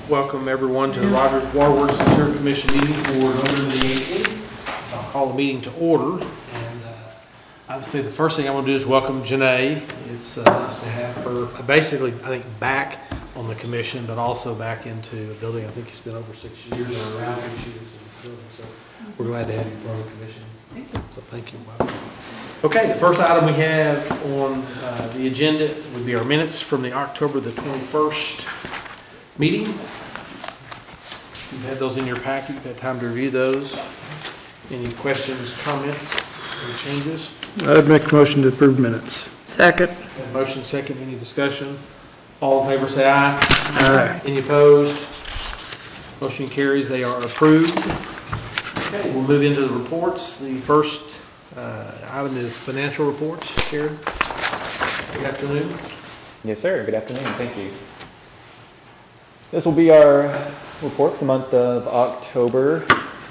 Welcome everyone to the Rogers Waterworks and Sewer Commission meeting for November the 18th. I'll call the meeting to order. And I would say the first thing I want to do is welcome Janae. It's nice to have her basically, I think, back on the commission, but also back into a building. I think it's been over 6 years or around 6 years in this building. So we're glad to have you on the commission. Thank you. So thank you. Welcome. Okay, the first item we have on the agenda would be our minutes from the October the 21st meeting. You've had those in your packet. You've had time to review those. Any questions, comments, or changes? I'd make a motion to approve minutes. Second. Motion second. Any discussion? All in favor say aye. Aye. Any opposed? Motion carries. They are approved. Okay, we'll move into the reports. The first item is financial reports. Karen, good afternoon. Yes, sir. Good afternoon. Thank you. This will be our report for the month of October,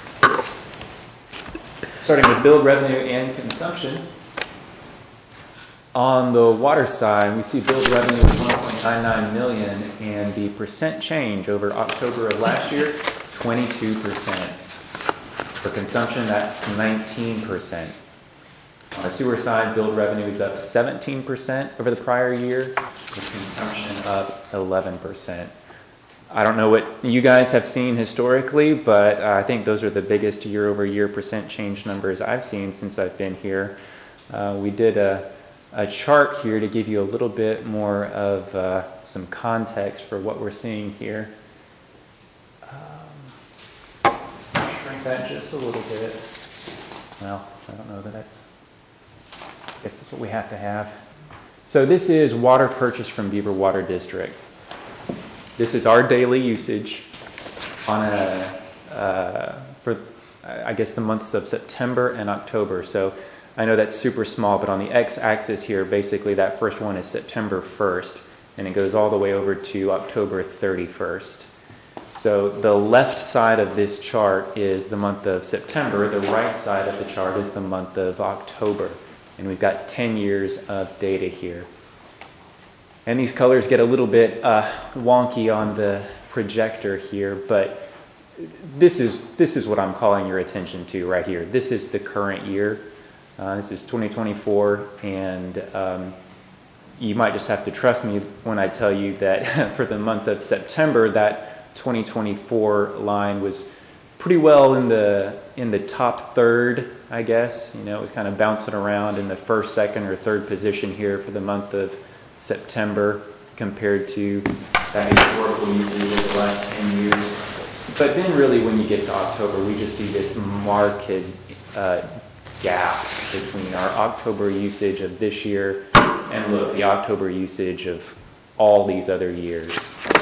starting with billed revenue and consumption. On the water side, we see billed revenue of $1.99 million, and the percent change over October of last year, 22%. For consumption, that's 19%. On the sewer side, billed revenue is up 17% over the prior year, with consumption up 11%. I don't know what you guys have seen historically, but I think those are the biggest year-over-year percent change numbers I've seen since I've been here. We did a chart here to give you a little bit more of some context for what we're seeing here. Shrink that just a little bit. Well, I don't know that that's... I guess that's what we have to have. So this is water purchased from Beaver Water District. This is our daily usage on for I guess the months of September and October. So I know that's super small, but on the x-axis here, basically that first one is September 1st, and it goes all the way over to October 31st. So the left side of this chart is the month of September. The right side of the chart is the month of October. And we've got 10 years of data here. And these colors get a little bit wonky on the projector here, but this is what I'm calling your attention to right here. This is the current year. This is 2024, and you might just have to trust me when I tell you that for the month of September, that 2024 line was pretty well in the top third, I guess. You know, it was kind of bouncing around in the first, second, or third position here for the month of September compared to that historical usage of the last 10 years. But then really when you get to October, we just see this marked gap between our October usage of this year and look, the October usage of all these other years.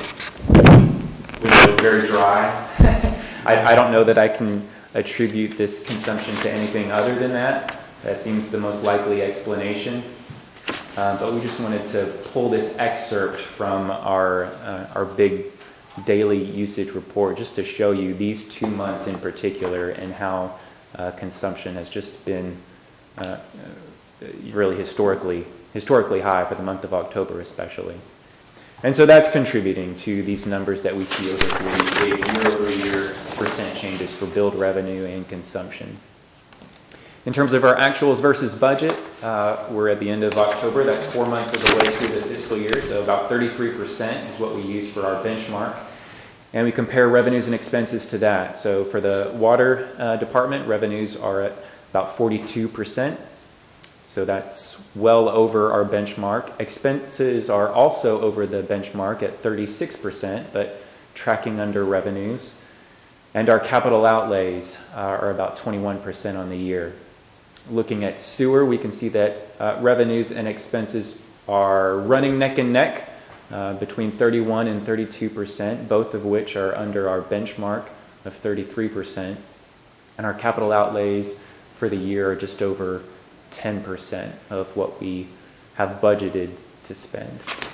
We know it's very dry. I don't know that I can attribute this consumption to anything other than that. That seems the most likely explanation. But we just wanted to pull this excerpt from our big daily usage report just to show you these 2 months in particular and how consumption has just been really historically high for the month of October especially. And so that's contributing to these numbers that we see over here, these big year-over-year percent changes for billed revenue and consumption. In terms of our actuals versus budget, we're at the end of October. That's 4 months of the way through the fiscal year, so about 33% is what we use for our benchmark. And we compare revenues and expenses to that. So for the water department, revenues are at about 42%. So that's well over our benchmark. Expenses are also over the benchmark at 36%, but tracking under revenues. And our capital outlays are about 21% on the year. Looking at sewer, we can see that revenues and expenses are running neck and neck between 31 and 32%, both of which are under our benchmark of 33%. And our capital outlays for the year are just over 10% of what we have budgeted to spend.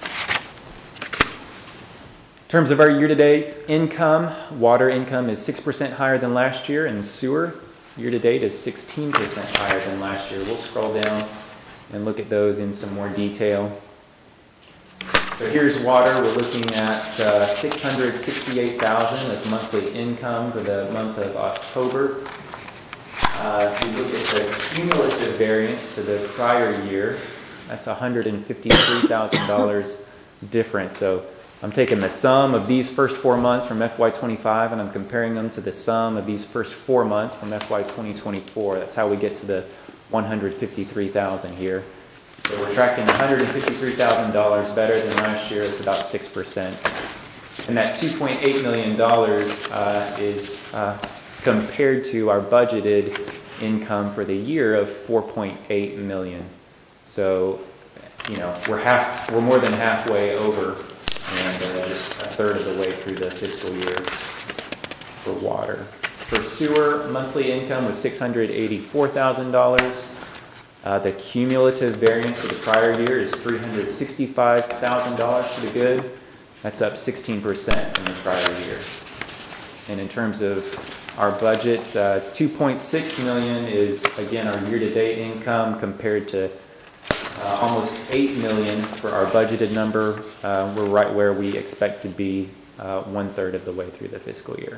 In terms of our year-to-date income, water income is 6% higher than last year, and sewer year-to-date is 16% higher than last year. We'll scroll down and look at those in some more detail. So here's water. We're looking at $668,000 as monthly income for the month of October. If you look at the cumulative variance to the prior year, that's $153,000 difference. So I'm taking the sum of these first 4 months from FY25 and I'm comparing them to the sum of these first 4 months from FY 2024. That's how we get to the $153,000 here. So we're tracking $153,000 better than last year. It's about 6%. And that $2.8 million is compared to our budgeted income for the year of $4.8 million. So, you know, we're more than halfway over, and just a third of the way through the fiscal year for water. For sewer, monthly income was $684,000. The cumulative variance of the prior year is $365,000 to the good. That's up 16% from the prior year. And in terms of our budget, $2.6 million is, again, our year-to-date income compared to almost $8 million for our budgeted number. We're right where we expect to be 1/3 of the way through the fiscal year.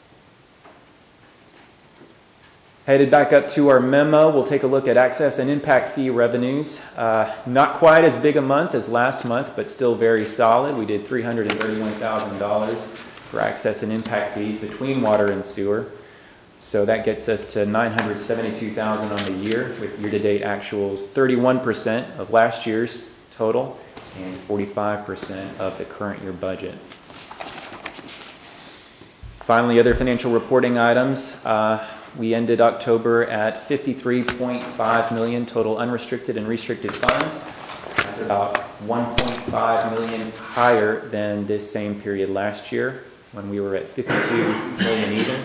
Headed back up to our memo, we'll take a look at access and impact fee revenues. Not quite as big a month as last month, but still very solid. We did $331,000 for access and impact fees between water and sewer. So that gets us to $972,000 on the year, with year-to-date actuals 31% of last year's total and 45% of the current year budget. Finally, other financial reporting items. We ended October at $53.5 million total unrestricted and restricted funds. That's about $1.5 million higher than this same period last year when we were at $52 million even.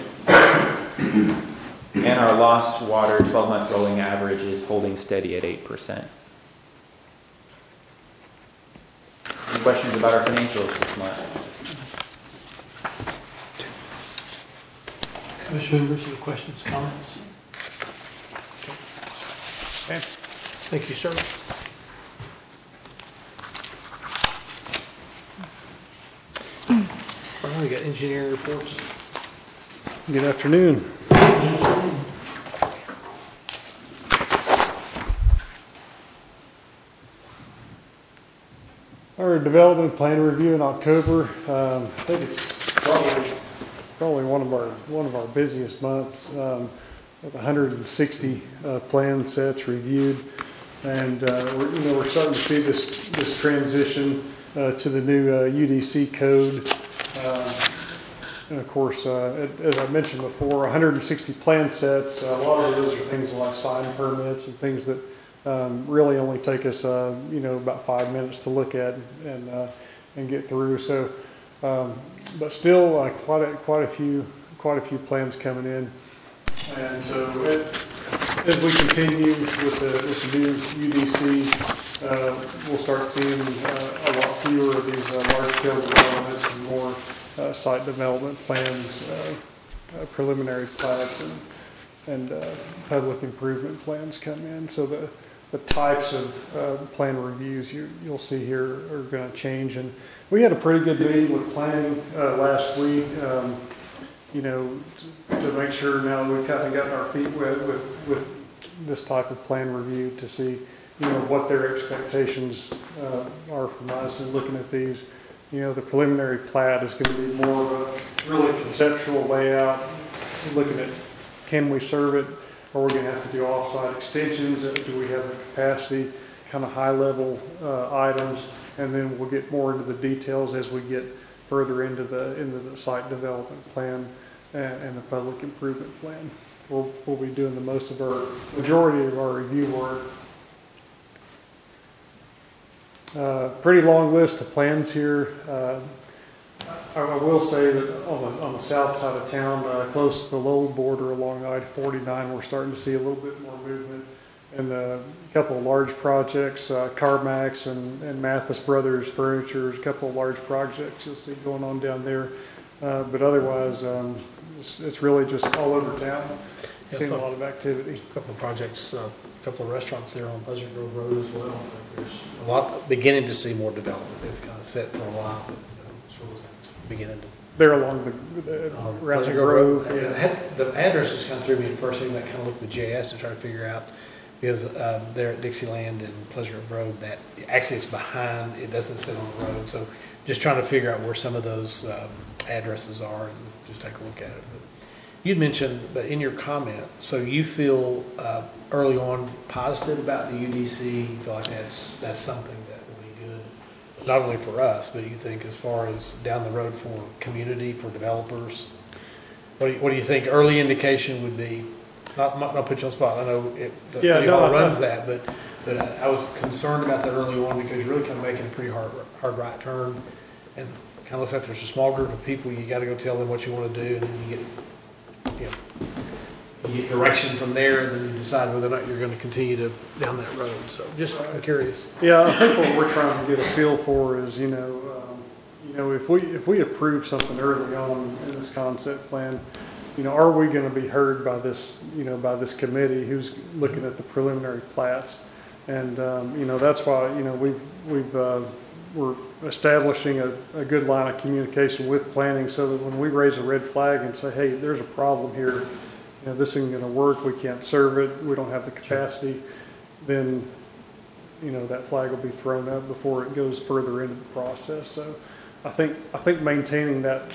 And our lost water 12-month rolling average is holding steady at 8%. Any questions about our financials this month? Commissioner members, any questions, comments? Okay. Thank you, sir. All right, we got engineering reports. Good afternoon. Our development plan review in October. I think it's probably one of our busiest months. With 160 plan sets reviewed, and we're starting to see this transition to the new UDC code. And of course, as I mentioned before, 160 plan sets. A lot of those are things like sign permits and things that really only take us, about 5 minutes to look at and get through. So, but still, quite a few plans coming in. And so, as we continue with the new UDC, we'll start seeing a lot fewer of these large-scale developments and more site development plans, preliminary plats, and public improvement plans come in. So the types of plan reviews you'll see here are going to change. And we had a pretty good meeting with planning last week. To make sure now we've kind of gotten our feet wet with this type of plan review to see, what their expectations are from us. And looking at these, the preliminary plat is going to be more of a really conceptual layout. Looking at, can we serve it? Are we going to have to do off-site extensions? Do we have the capacity? Kind of high-level items, and then we'll get more into the details as we get further into the site development plan and the public improvement plan. We'll be doing the majority of our review work. Pretty long list of plans here. I will say that on the south side of town, close to the Lowell border along I-49, we're starting to see a little bit more movement. And a couple of large projects, CarMax and Mathis Brothers Furniture, a couple of large projects you'll see going on down there. But otherwise, it's really just all over town. seen a lot of activity. A couple of projects, a couple of restaurants there on Pleasant Grove Road as well. There's a lot, beginning to see more development. It's kind of set for a while, but it's really beginning to. They're along the around the Pleasant Grove grove. Road. Yeah. The address just kind of threw me at first, even that kind of looked at the GIS to try to figure out, because there at Dixieland and Pleasant Grove Road, that actually it's behind, it doesn't sit on the road. So just trying to figure out where some of those addresses are and just take a look at it. But you'd mentioned, but in your comment, so you feel early on positive about the UDC. You feel like that's something that will be good, not only for us, but you think as far as down the road for community, for developers. What do you think early indication would be? Not put you on the spot. I know the city hall runs that, but I was concerned about that early on because you're really kind of making a pretty hard right turn, and kind of looks like there's a small group of people. You got to go tell them what you want to do, and then you get direction from there, and then you decide whether or not you're going to continue to down that road. So just I'm curious. Yeah, I think what we're trying to get a feel for is, if we approve something early on in this concept plan, are we going to be heard by this, by this committee who's looking at the preliminary plats? And, that's why, we're establishing a good line of communication with planning so that when we raise a red flag and say, hey, there's a problem here, this isn't going to work, we can't serve it, we don't have the capacity, then, that flag will be thrown up before it goes further into the process. So I think maintaining that,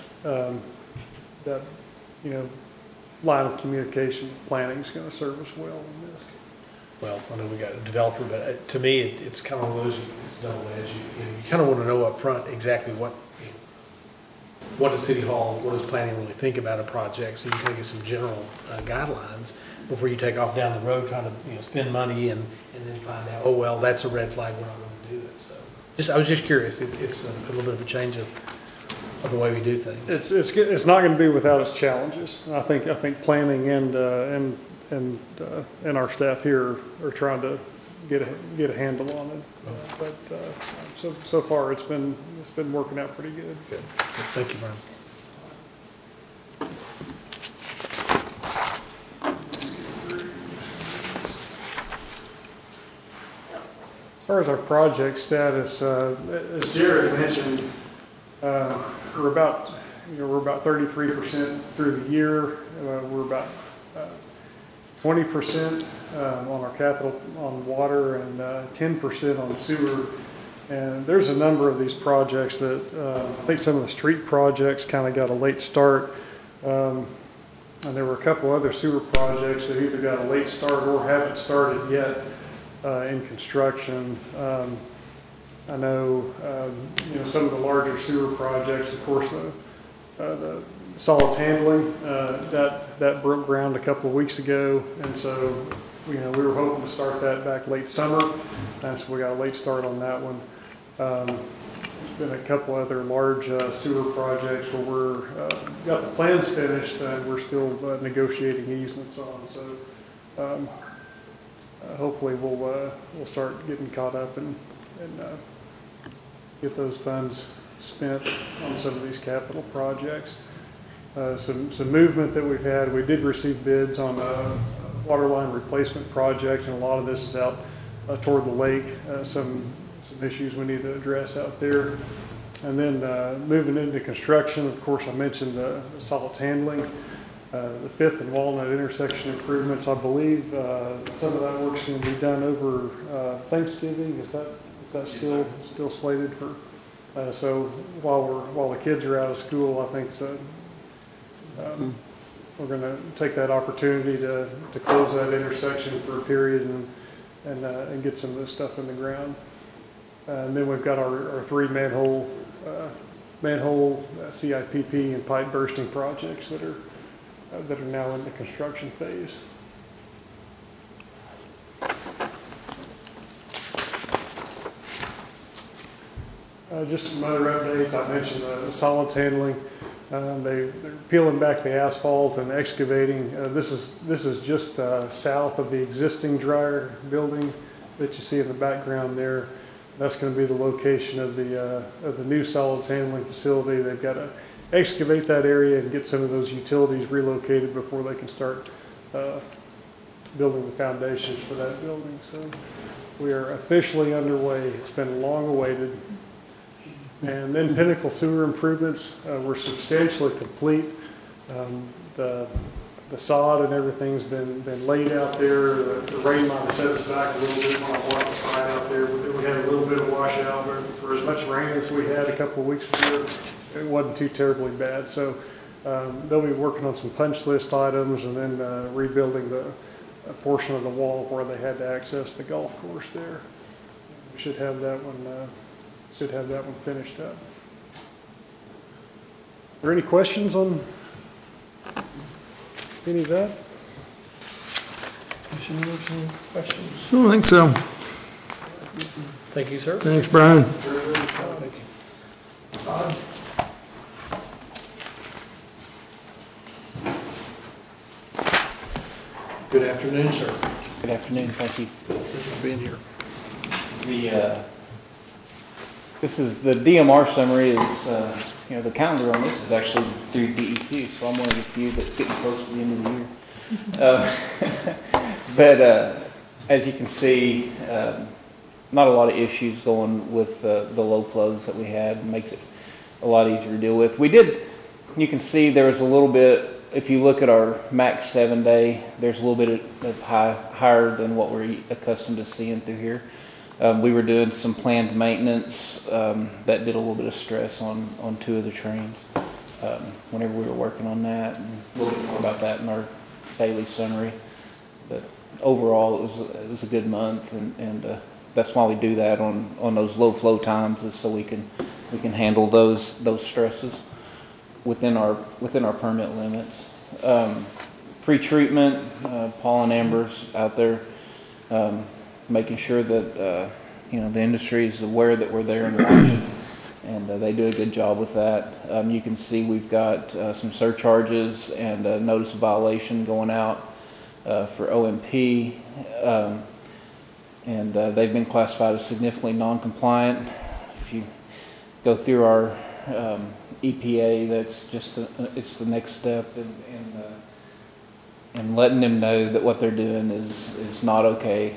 line of communication planning is going to serve us well in this. Well, I know we got a developer, but to me, it's kind of one of those, it's double-edged. You kind of want to know up front exactly what does City Hall, what does planning really think about a project, so you can get some general guidelines before you take off down the road trying to spend money and then find out, oh, well, that's a red flag, we're not going to do it. So I was just curious. It's a little bit of a change of the way we do things. It's not going to be without its challenges. I think planning and our staff here are trying to get a handle on it. But so far it's been working out pretty good. Good. Thank you, Brian. As far as our project status, as Jared mentioned, we're about 33% through the year. We're about 20% on our capital on water and 10% on sewer. And there's a number of these projects that I think some of the street projects kind of got a late start. And there were a couple other sewer projects that either got a late start or haven't started yet in construction. I know, some of the larger sewer projects, of course, the solids handling, that broke ground a couple of weeks ago. And so, we were hoping to start that back late summer. And so we got a late start on that one. There's been a couple other large sewer projects where we're got the plans finished and we're still negotiating easements on. So hopefully we'll start getting caught up and get those funds spent on some of these capital projects. Some movement that we've had. We did receive bids on a water line replacement project, and a lot of this is out toward the lake. Some issues we need to address out there. And then moving into construction, of course, I mentioned the solids handling. The 5th and Walnut intersection improvements, I believe some of that work's going to be done over Thanksgiving. Is that still slated for? So while the kids are out of school, I think we're going to take that opportunity to close that intersection for a period and get some of this stuff in the ground. And then we've got our 3 manhole CIPP and pipe bursting projects that are now in the construction phase. Just some other updates. I mentioned the solids handling. They're peeling back the asphalt and excavating. This is just south of the existing dryer building that you see in the background there. That's going to be the location of the new solids handling facility. They've got to excavate that area and get some of those utilities relocated before they can start building the foundations for that building. So we are officially underway. It's been long awaited. And then Pinnacle Sewer improvements were substantially complete. The sod and everything's been laid out there. The rain might have set us back a little bit on a lot of the side out there. We had a little bit of washout, but for as much rain as we had a couple of weeks ago, it wasn't too terribly bad. So they'll be working on some punch list items and then rebuilding a portion of the wall where they had to access the golf course there. We should have that one. Should have that one finished up. Are there any questions on any of that? Questions? I don't think so. Thank you, sir. Thanks, Brian. Thank you. Todd? Good afternoon, sir. Good afternoon, thank you. Thank you for being here. This is the DMR summary is, the calendar on this is actually through DEQ, so I'm one of the few that's getting close to the end of the year. But as you can see, not a lot of issues going with the low flows that we had. Makes it a lot easier to deal with. You can see there was a little bit, if you look at our max 7-day, there's a little bit of higher than what we're accustomed to seeing through here. We were doing some planned maintenance that did a little bit of stress on 2 of the trains whenever we were working on that. And a little bit more about that in our daily summary. But overall, it was a good month, and that's why we do that on those low flow times, is so we can handle those stresses within our permit limits. Pre-treatment, Paul and Amber's out there. Making sure that the industry is aware that we're there and watching, and they do a good job with that. You can see we've got some surcharges and a notice of violation going out for OMP, and they've been classified as significantly non-compliant. If you go through our EPA, that's just it's the next step in letting them know that what they're doing is not okay.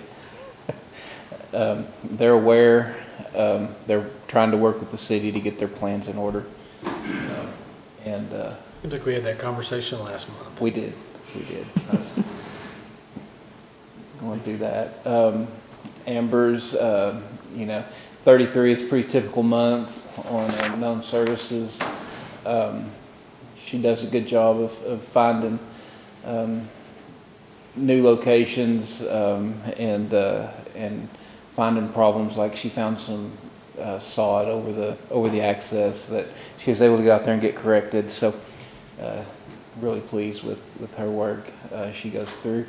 They're aware. They're trying to work with the city to get their plans in order. I think we had that conversation last month. We did. I was going to do that. Amber's, 33 is a pretty typical month on known services. She does a good job of finding new locations and finding problems. Like she found some sod over the access that she was able to get out there and get corrected. So really pleased with her work she goes through.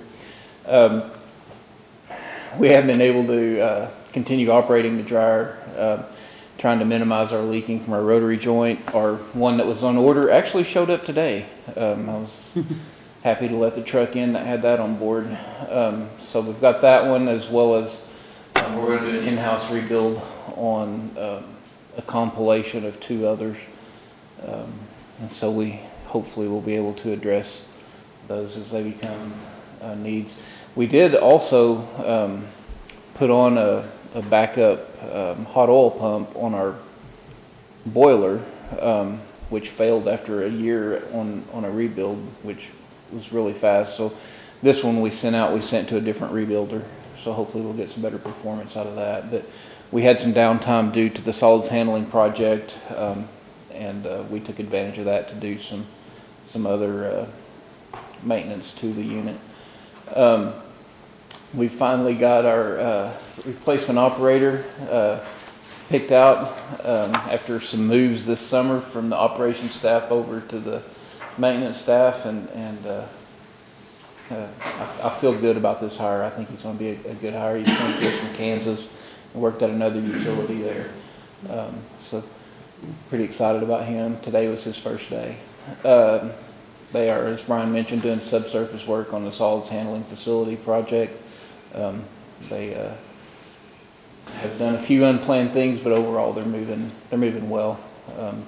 We have been able to continue operating the dryer, trying to minimize our leaking from our rotary joint. Our one that was on order actually showed up today. I was happy to let the truck in that had that on board. So we've got that one, as well as we're going to do an in-house rebuild on a compilation of 2 others. And so we hopefully will be able to address those as they become needs. We did also put on a backup hot oil pump on our boiler, which failed after a year on a rebuild, which was really fast. So this one we sent to a different rebuilder. So hopefully we'll get some better performance out of that. But we had some downtime due to the solids handling project, and we took advantage of that to do some other maintenance to the unit. We finally got our replacement operator picked out after some moves this summer from the operations staff over to the maintenance staff, and I feel good about this hire. I think he's going to be a good hire. He's come to us from Kansas and worked at another utility there. So pretty excited about him. Today was his first day. They are, as Brian mentioned, doing subsurface work on the solids handling facility project. They have done a few unplanned things, but overall they're moving well.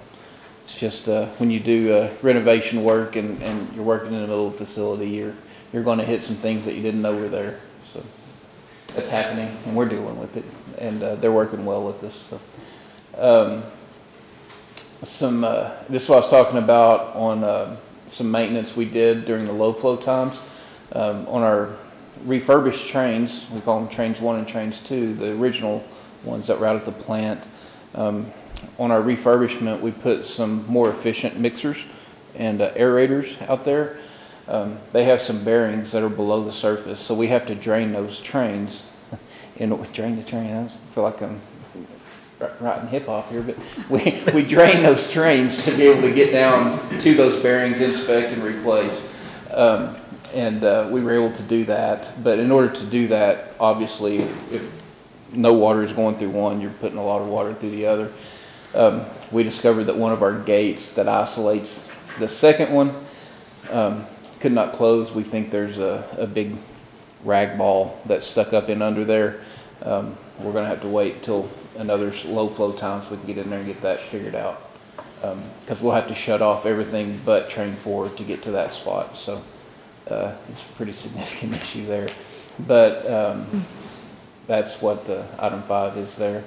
It's just when you do renovation work and you're working in the middle of a facility, you're you're going to hit some things that you didn't know were there. So that's happening, and we're dealing with it, and they're working well with us. So. This is what I was talking about on some maintenance we did during the low flow times. On our refurbished trains, we call them trains 1 and trains 2, the original ones that were out at the plant. On our refurbishment, we put some more efficient mixers and aerators out there. They have some bearings that are below the surface, so we have to drain those trains. Drain the train, I feel like I'm writing hip hop here, but we drain those trains to be able to get down to those bearings, inspect and replace. We were able to do that. But in order to do that, obviously, if no water is going through one, you're putting a lot of water through the other. We discovered that one of our gates that isolates the second one could not close. We think there's a big rag ball that's stuck up in under there. We're going to have to wait till another low flow time so we can get in there and get that figured out. Because we'll have to shut off everything but train 4 to get to that spot. So it's a pretty significant issue there. But that's what item 5 is there.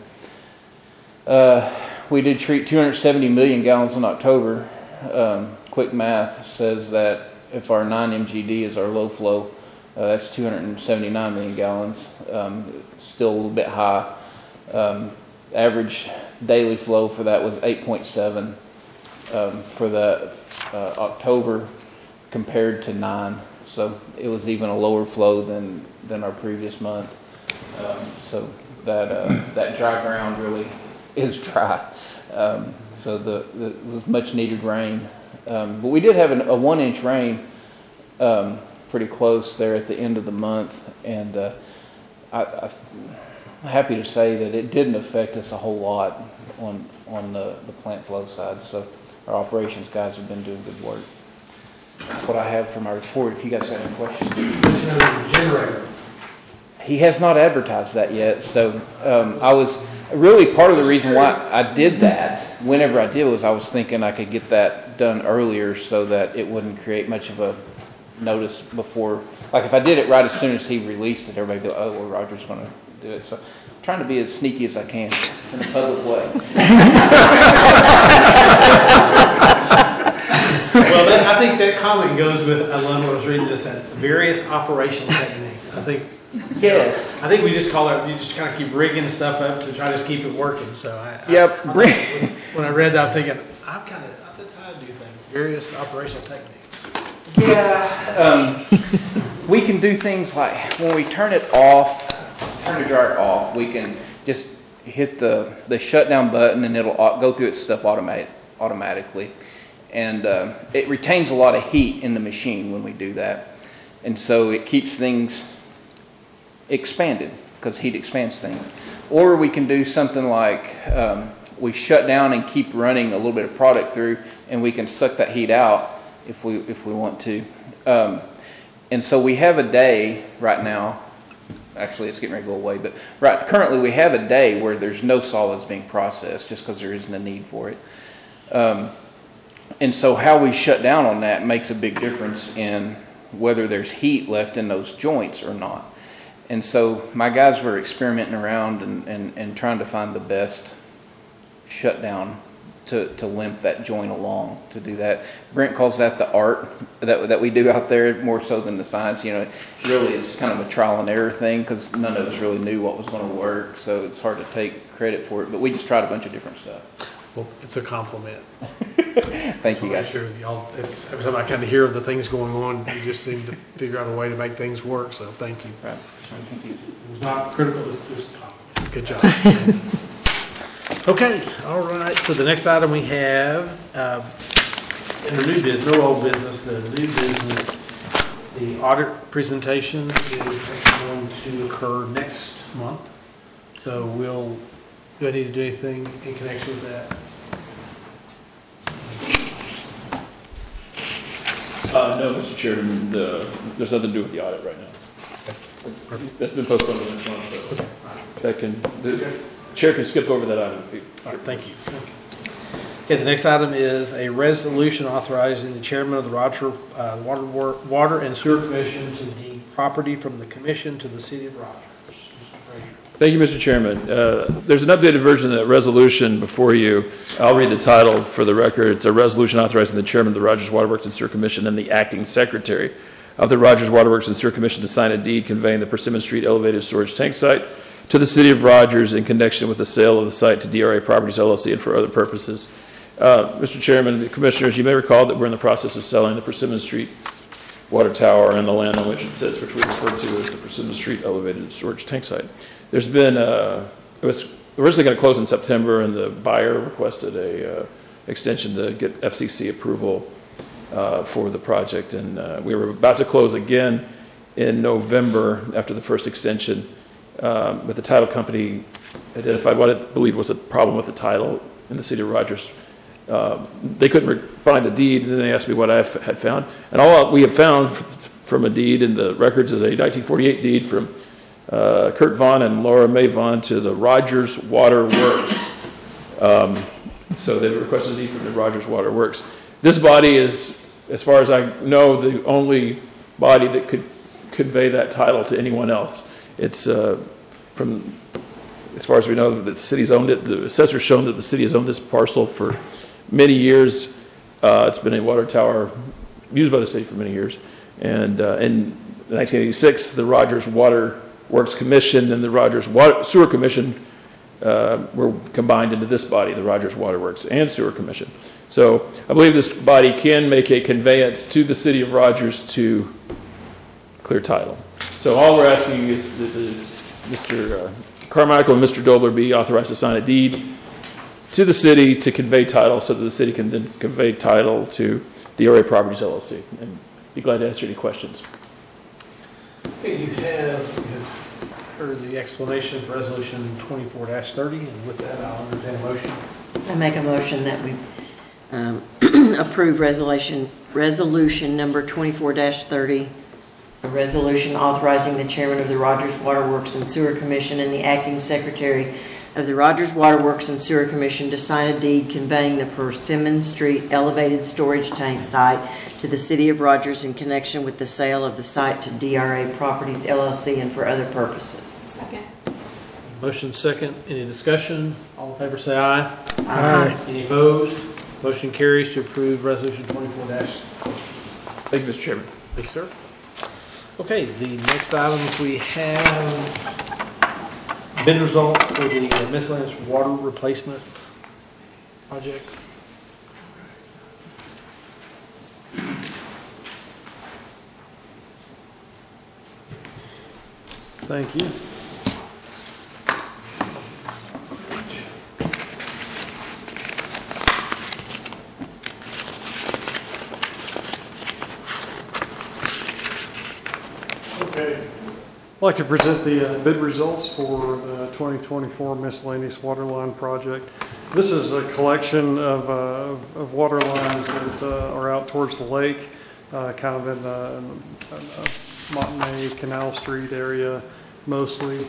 We did treat 270 million gallons in October. Quick math says that if our 9 MGD is our low flow, that's 279 million gallons. Still a little bit high. Average daily flow for that was 8.7 for the October compared to 9. So it was even a lower flow than our previous month. So that dry ground really is dry. So the much needed rain. But we did have a 1-inch rain pretty close there at the end of the month, and I'm happy to say that it didn't affect us a whole lot on the plant flow side. So our operations guys have been doing good work. That's what I have for my report. If you guys have any questions. Generator. He has not advertised that yet. So I was really part of the reason why I did that. Whenever I did was I was thinking I could get that done earlier so that it wouldn't create much of a notice before. Like if I did it right as soon as he released it, everybody would go, oh, well, Roger's going to do it. So I'm trying to be as sneaky as I can in a public way. Well, I think that comment goes with, I love what I was reading this, that various operational techniques. I think, yes. I think we just call it, you just kind of keep rigging stuff up to try to just keep it working. So when I read that, I'm thinking, that's how I do things. Various operational techniques. Yeah. We can do things like when we turn it off, turn the dryer off, we can just hit the shutdown button and it'll go through its stuff automatically. And it retains a lot of heat in the machine when we do that. And so it keeps things expanded because heat expands things. Or we can do something like we shut down and keep running a little bit of product through, and we can suck that heat out if we want to. And so we have a day right now. Actually, it's getting ready to go away. But currently we have a day where there's no solids being processed just because there isn't a need for it. And so how we shut down on that makes a big difference in whether there's heat left in those joints or not. And so my guys were experimenting around and trying to find the best shutdown to limp that joint along to do that. Brent calls that the art that we do out there more so than the science. You know, really it's kind of a trial and error thing because none of us really knew what was going to work. So it's hard to take credit for it. But we just tried a bunch of different stuff. Well, it's a compliment. Thank you, guys. Sure with y'all. It's every time I kind of hear of the things going on, you just seem to figure out a way to make things work. So thank you. Right. Thank you. It was not critical. It's good job. Okay. All right. So the next item we have in the new business, no old business. The new business, the audit presentation is going to occur next month. So do I need to do anything in connection with that? No, Mr. Chairman, there's nothing to do with the audit right now. That's been postponed to next month, so the chair can skip over that item. All right, thank you. Okay, the next item is a resolution authorizing the chairman of the Water and Sewer Commission to deed property from the commission to the city of Rogers. Mr. Frazier. Thank you, Mr. Chairman. There's an updated version of that resolution before you. I'll read the title for the record. It's a resolution authorizing the chairman of the Rogers Waterworks and Sewer Commission and the acting secretary of the Rogers Waterworks and Sewer Commission to sign a deed conveying the Persimmon Street elevated storage tank site to the city of Rogers in connection with the sale of the site to DRA Properties LLC and for other purposes. Mr. Chairman, the commissioners, you may recall that we're in the process of selling the Persimmon Street water tower and the land on which it sits, which we refer to as the Persimmon Street elevated storage tank site. There's been, it was originally going to close in September, and the buyer requested a extension to get FCC approval for the project, and we were about to close again in November after the first extension, but the title company identified what I believe was a problem with the title in the city of Rogers. They couldn't find a deed, and then they asked me what I had found. And all we have found from a deed in the records is a 1948 deed from Kurt Vaughn and Laura May Vaughn to the Rogers Water Works. So they requested a deed from the Rogers Water Works. This body is, as far as I know, the only body that could convey that title to anyone else. It's from, as far as we know, the city's owned it. The assessor's shown that the city has owned this parcel for many years. It's been a water tower used by the city for many years. And in 1986, the Rogers Water Works Commission and the Rogers Sewer Commission were combined into this body, the Rogers Water Works and Sewer Commission. So I believe this body can make a conveyance to the city of Rogers to clear title. So all we're asking is that Mr. Carmichael and Mr. Dobler be authorized to sign a deed to the city to convey title so that the city can then convey title to DRA Properties LLC. And be glad to answer any questions. Okay, you have heard the explanation for resolution 24-30, and with that, I'll entertain a motion. I make a motion that we approve resolution number 24-30, a resolution authorizing the chairman of the Rogers Waterworks and Sewer Commission and the acting secretary of the Rogers Waterworks and Sewer Commission to sign a deed conveying the Persimmon Street elevated storage tank site to the city of Rogers in connection with the sale of the site to DRA Properties LLC and for other purposes. Second. Motion second. Any discussion? All in favor say aye. Aye. Any opposed? Motion carries to approve resolution 24-. Thank you, Mr. Chairman. Thank you, sir. Okay, the next items we have bid results for the miscellaneous water replacement projects. Thank you. Okay. I'd like to present the bid results for the 2024 miscellaneous water line project. This is a collection of water lines that are out towards the lake, kind of in the Montenay, Canal Street area mostly.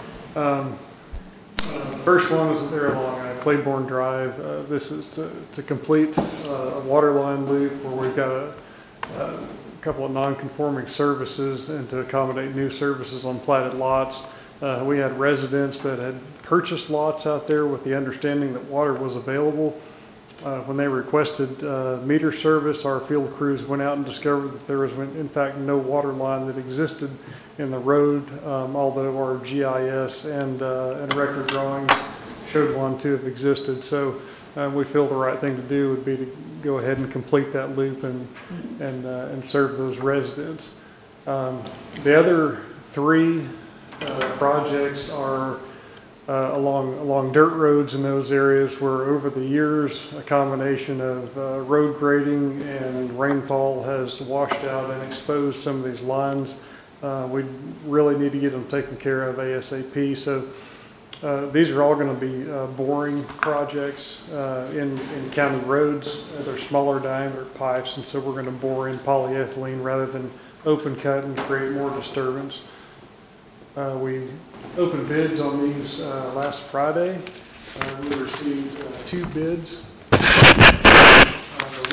First one is there along Claiborne Drive. This is to complete a water line loop where we've got a couple of non-conforming services and to accommodate new services on platted lots. We had residents that had purchased lots out there with the understanding that water was available. When they requested meter service, our field crews went out and discovered that there was in fact no water line that existed in the road, although our GIS and record drawing showed one to have existed. So we feel the right thing to do would be to go ahead and complete that loop and serve those residents. The other three projects are along dirt roads in those areas where over the years a combination of road grading and rainfall has washed out and exposed some of these lines. We really need to get them taken care of ASAP. So these are all going to be boring projects in county roads. They're smaller diameter pipes, and so we're going to bore in polyethylene rather than open cut and create more disturbance. We opened bids on these last Friday. We received 2 bids.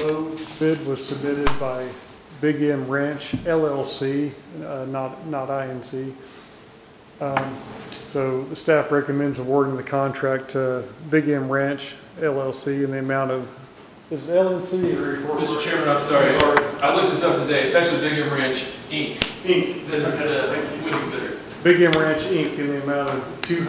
low bid was submitted by Big M Ranch LLC, not INC. So the staff recommends awarding the contract to Big M Ranch LLC in the amount of, is it LLC or? Mr. Chairman, I'm sorry. I looked this up today. It's actually Big M Ranch Inc. Inc. That is the winning bidder. Big M Ranch Inc. in the amount of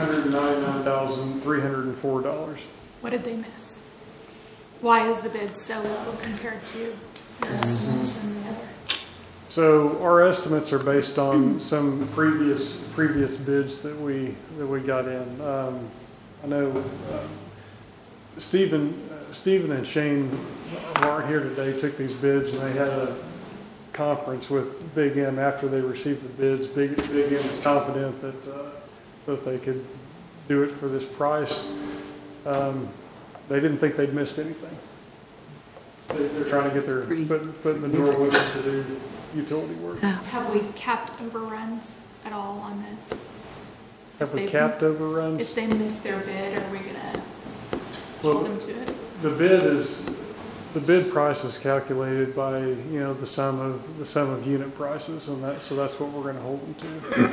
$299,304. What did they miss? Why is the bid so low compared to your estimates and the other? So our estimates are based on some previous bids that we got in. I know Stephen and Shane aren't here today, took these bids, and they had a conference with Big M after they received the bids. Big M is confident that they could do it for this price. They didn't think they'd missed anything. They're trying to get their foot in the door with us to do utility work. Have we capped overruns at all on this? Have we capped overruns? If they miss their bid, are we gonna hold them to it? The bid price is calculated by, the sum of unit prices, and so that's what we're going to hold them to. Yeah,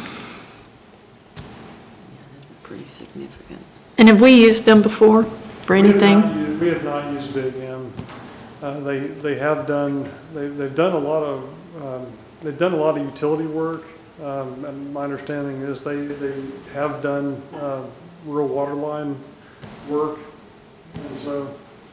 that's pretty significant. And have we used them before for anything? We have not used Big M. They have done, they've done a lot of utility work, and my understanding is they have done rural water line work, and so.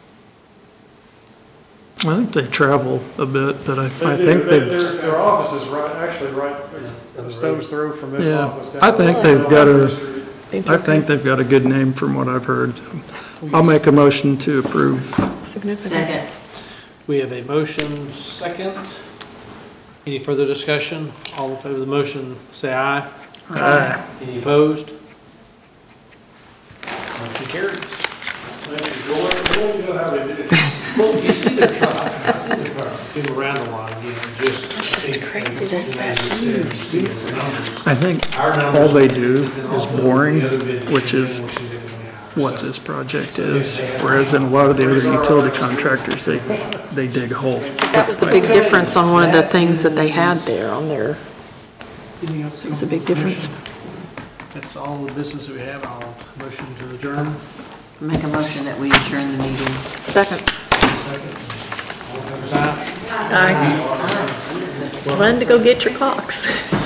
I think they travel a bit, but I think Their office is right a stone's throw from this office. I think they've got a good name from what I've heard. I'll make a motion to approve. Second. We have a motion second. Any further discussion? All in favor of the motion, say aye. Aye. Any opposed? Motion carries. Well, you see their trucks, I see their trucks, see them around a lot, just. I think all they do is boring, which is what this project is, whereas in a lot of the other utility contractors, they dig a hole. That was a big difference on one of the things that they had there on there. It was a big difference. That's all the business that we have. I'll motion to adjourn. Make a motion that we adjourn the meeting. Second. All in favor, say aye. Aye. Run to go get your clocks.